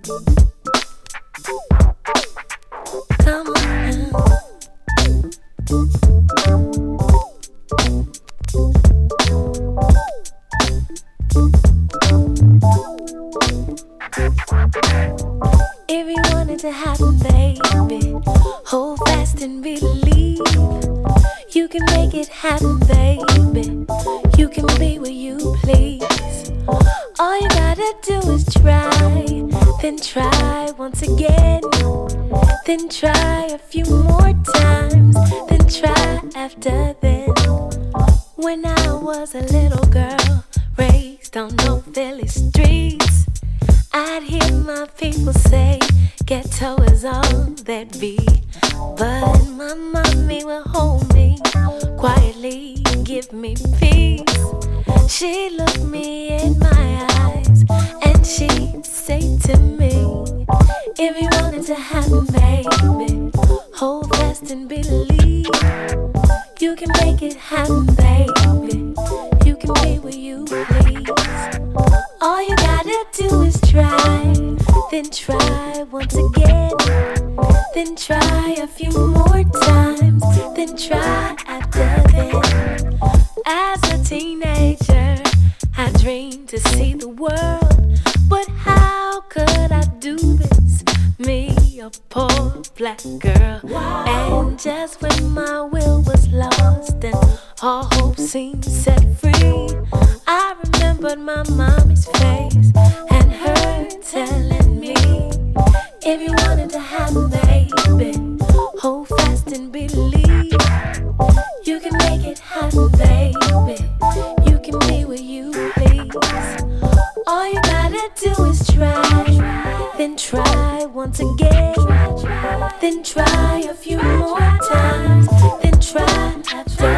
Come on now. If you wanted to happen, baby, hold fast and believe. You can make it happen, baby. You can be where you please. All you gotta do is try, then try once again, then try a few more times, then try after then. When I was a little girl, raised on no Philly streets, I'd hear my people say ghetto is all that be. But my mommy will hold me quietly, give me peace. She'd look me in my eyes and she'd say to me, if you wanted to happen, baby, hold fast and believe. You can make it happen, baby. You can be where you please. All you gotta do is try, then try once again, then try a few more times, then try after then. As a teenager, I dreamed to see the world, but how could I do this? Me, a poor black girl. And just when my will was lost and all hope seemed set free, I remembered my mommy's face and her telling me, if you wanted to happen, baby, hold fast and believe. You can make it happen, baby. You can be where you please. All you gotta do is try, then try once again, then try a few more times, then try after